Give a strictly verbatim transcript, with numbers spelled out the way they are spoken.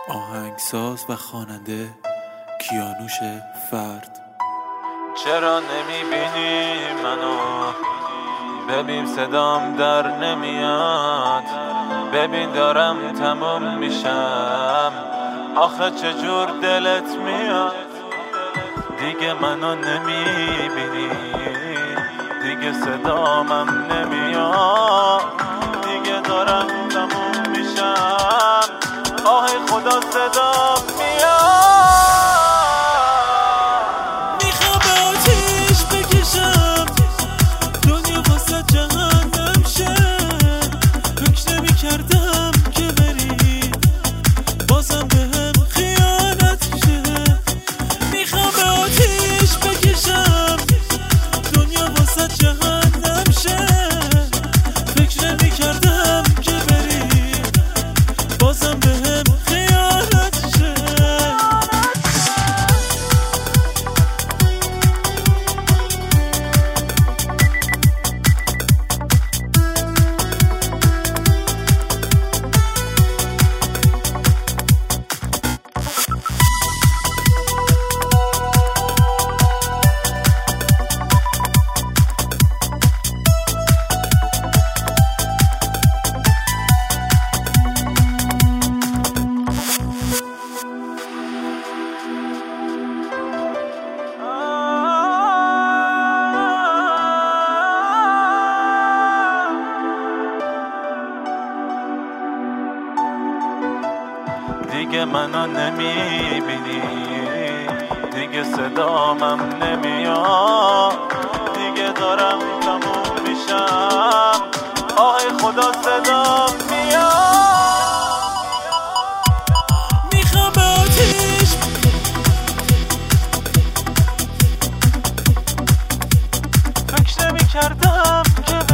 آهنگساز و خواننده کیانوش فرد. چرا نمیبینی منو؟ ببین صدام در نمیاد، ببین دارم تموم میشم، آخه چجور دلت میاد؟ دیگه منو نمیبینی، دیگه صدامم نمیاد، دیگه دارم تموم میشم، آه خدا صدام میاد. میخوام به آتیش بکشم دنیا واسه جهنم شه، فکر نمی کردم که بری بازم به هم خیانت شه. میخوام به آتیش بکشم دنیا واسه جهنم شه، فکر نمی کردم که بری بازم به هم خیانت شه. دیگه منو نمیبینی، دیگه صدامم نمیاد، دیگه دارم تموم میشم، آه خدا صدام میاد. میخوام به آتیش فکر نمی کردم که